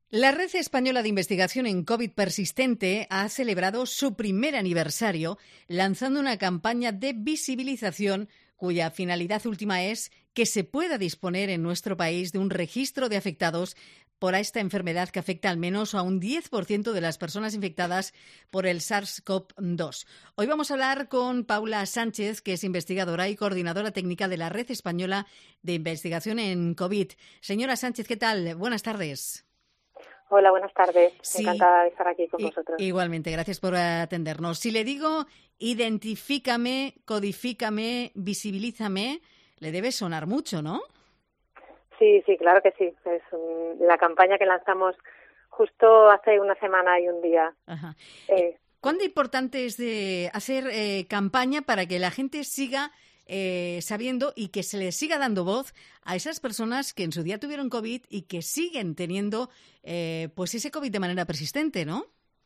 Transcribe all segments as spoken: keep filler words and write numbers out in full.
La Red Española de Investigación en COVID persistente ha celebrado su primer aniversario lanzando una campaña de visibilización cuya finalidad última es que se pueda disponer en nuestro país de un registro de afectados por esta enfermedad que afecta al menos a un diez por ciento de las personas infectadas por el SARS-CoV dos. Hoy vamos a hablar con Paula Sánchez, que es investigadora y coordinadora técnica de la Red Española de Investigación en COVID. Señora Sánchez, ¿qué tal? Buenas tardes. Hola, buenas tardes. Sí, encantada de estar aquí con i- vosotros. Igualmente, gracias por atendernos. Si le digo identifícame, codifícame, visibilízame, le debe sonar mucho, ¿no? Sí, sí, claro que sí. Es un- la campaña que lanzamos justo hace una semana y un día. Ajá. Eh, ¿Cuánto importante es de hacer eh, campaña para que la gente siga eh, sabiendo y que se le siga dando voz a esas personas que en su día tuvieron COVID y que siguen teniendo eh, pues ese COVID de manera persistente, ¿no?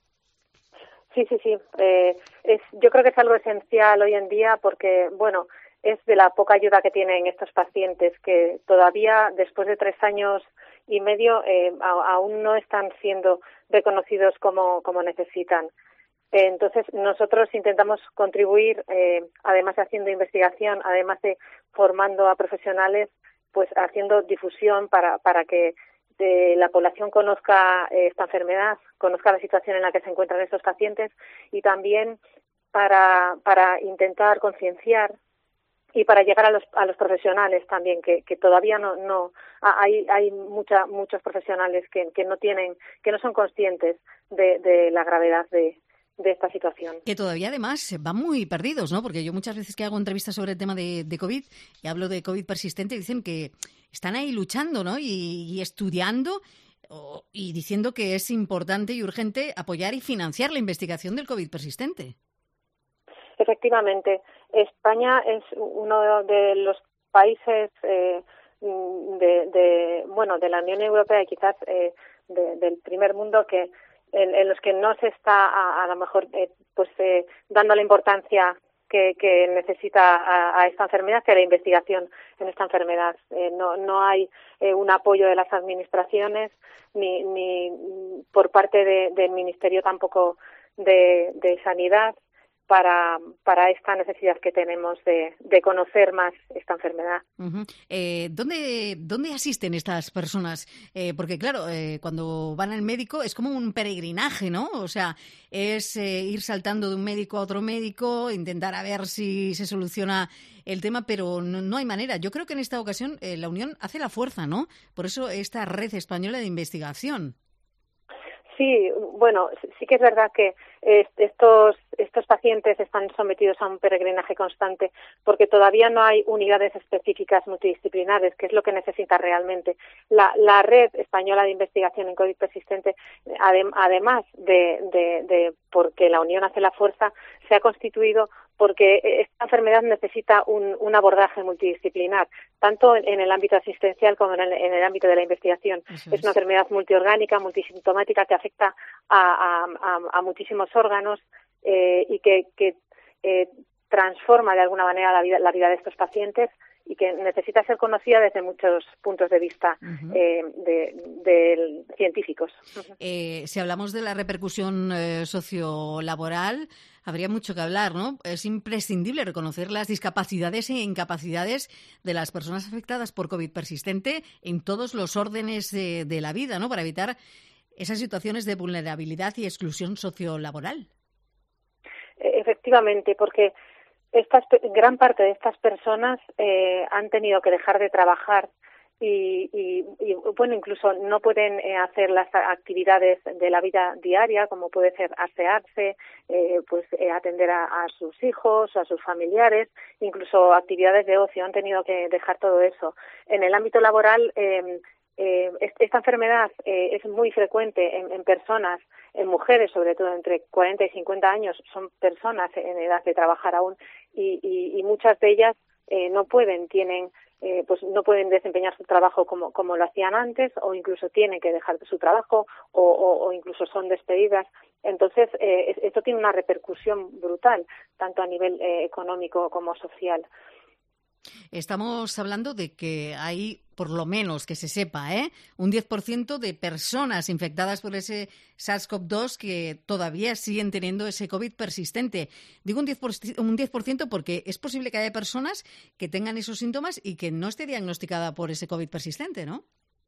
sí, sí, sí. Eh, es, yo creo que es algo esencial hoy en día porque, bueno, es de la poca ayuda que tienen estos pacientes que todavía, después de tres años y medio, eh, a- aún no están siendo reconocidos como, como necesitan. Entonces, nosotros intentamos contribuir, eh, además de haciendo investigación, además de formando a profesionales, pues haciendo difusión para, para que eh, la población conozca eh, esta enfermedad, conozca la situación en la que se encuentran estos pacientes y también para, para intentar concienciar y para llegar a los a los profesionales también que, que todavía no no hay hay mucha, muchos profesionales que, que no tienen que no son conscientes de, de la gravedad de de esta situación. Que todavía además van muy perdidos, ¿no? Porque yo muchas veces que hago entrevistas sobre el tema de, de COVID y hablo de COVID persistente, dicen que están ahí luchando, ¿no? Y, y estudiando o, y diciendo que es importante y urgente apoyar y financiar la investigación del COVID persistente. Efectivamente, España es uno de los países eh, de, de bueno de la Unión Europea y quizás eh, de, del primer mundo que en, en los que no se está a, a lo mejor eh, pues eh, dando la importancia que, que necesita a, a esta enfermedad, que a la investigación en esta enfermedad. Eh, no, no hay eh, un apoyo de las administraciones ni, ni por parte de, del Ministerio tampoco de, de Sanidad para para esta necesidad que tenemos de, de conocer más esta enfermedad. Uh-huh. Eh, ¿dónde, ¿Dónde asisten estas personas? Eh, porque claro, eh, cuando van al médico es como un peregrinaje, ¿no? O sea, es eh, ir saltando de un médico a otro médico, intentar a ver si se soluciona el tema, pero no, no hay manera. Yo creo que en esta ocasión eh, la Unión hace la fuerza, ¿no? Por eso esta red española de investigación. Sí, bueno, sí que es verdad que estos estos pacientes están sometidos a un peregrinaje constante porque todavía no hay unidades específicas multidisciplinares, que es lo que necesita realmente. La, la red española de investigación en COVID persistente, adem, además de, de, de porque la Unión hace la fuerza, se ha constituido porque esta enfermedad necesita un, un abordaje multidisciplinar, tanto en el ámbito asistencial como en el, en el ámbito de la investigación. Es. es una enfermedad multiorgánica, multisintomática, que afecta a, a, a muchísimos órganos eh, y que, que eh, transforma de alguna manera la vida, la vida de estos pacientes y que necesita ser conocida desde muchos puntos de vista uh-huh. eh, de, de científicos. Uh-huh. Eh, si hablamos de la repercusión eh, sociolaboral, habría mucho que hablar, ¿no? Es imprescindible reconocer las discapacidades e incapacidades de las personas afectadas por COVID persistente en todos los órdenes de, de la vida, ¿no? Para evitar esas situaciones de vulnerabilidad y exclusión sociolaboral. Efectivamente, porque Estas, gran parte de estas personas eh, han tenido que dejar de trabajar y, y, y bueno, incluso no pueden eh, hacer las actividades de la vida diaria, como puede ser asearse, eh, pues eh, atender a, a sus hijos o a sus familiares, incluso actividades de ocio, han tenido que dejar todo eso. En el ámbito laboral, eh, eh, esta enfermedad eh, es muy frecuente en, en personas, en mujeres, sobre todo entre cuarenta y cincuenta años, son personas en edad de trabajar aún y, y, y muchas de ellas eh, no pueden, tienen, eh, pues no pueden desempeñar su trabajo como, como lo hacían antes o incluso tienen que dejar su trabajo o, o, o incluso son despedidas. Entonces, eh, esto tiene una repercusión brutal, tanto a nivel eh, económico como social. Estamos hablando de que hay, por lo menos que se sepa, ¿eh? un diez por ciento de personas infectadas por ese SARS-CoV dos que todavía siguen teniendo ese COVID persistente. Digo un diez por ciento, un diez por ciento porque es posible que haya personas que tengan esos síntomas y que no esté diagnosticada por ese COVID persistente, ¿no?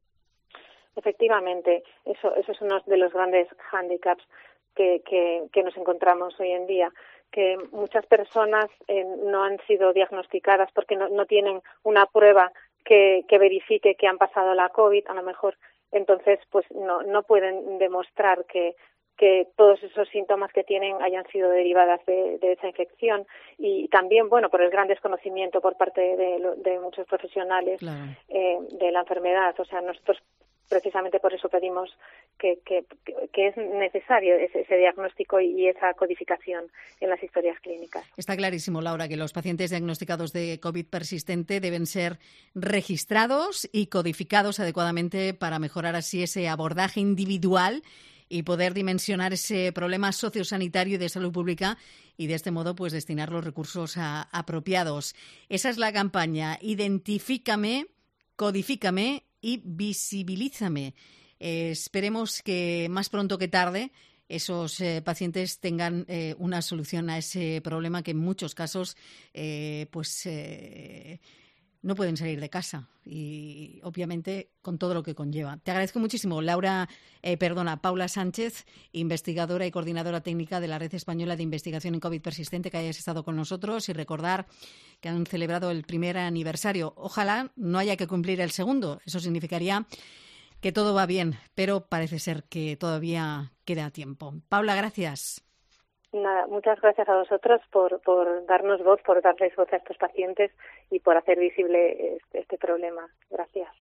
Efectivamente, eso, eso es uno de los grandes hándicaps que, que, que nos encontramos hoy en día, que muchas personas eh, no han sido diagnosticadas porque no, no tienen una prueba que, que verifique que han pasado la COVID, a lo mejor, entonces pues no, no pueden demostrar que, que todos esos síntomas que tienen hayan sido derivadas de, de esa infección. Y también, bueno, por el gran desconocimiento por parte de, de muchos profesionales Claro. eh, de la enfermedad. O sea, nosotros precisamente por eso pedimos que, que, que es necesario ese, ese diagnóstico y esa codificación en las historias clínicas. Está clarísimo, Laura, que los pacientes diagnosticados de COVID persistente deben ser registrados y codificados adecuadamente para mejorar así ese abordaje individual y poder dimensionar ese problema sociosanitario y de salud pública y de este modo pues destinar los recursos a, apropiados. Esa es la campaña. Identifícame, codifícame y visibilízame. Eh, esperemos que más pronto que tarde esos eh, pacientes tengan eh, una solución a ese problema que en muchos casos eh, pues eh, no pueden salir de casa y obviamente con todo lo que conlleva. Te agradezco muchísimo, Laura, eh, perdona, Paula Sánchez, investigadora y coordinadora técnica de la Red Española de Investigación en COVID Persistente, que hayas estado con nosotros y recordar que han celebrado el primer aniversario. Ojalá no haya que cumplir el segundo. Eso significaría que todo va bien, pero parece ser que todavía queda tiempo. Paula, gracias. Nada, muchas gracias a vosotros por, por darnos voz, por darles voz a estos pacientes y por hacer visible este, este problema. Gracias.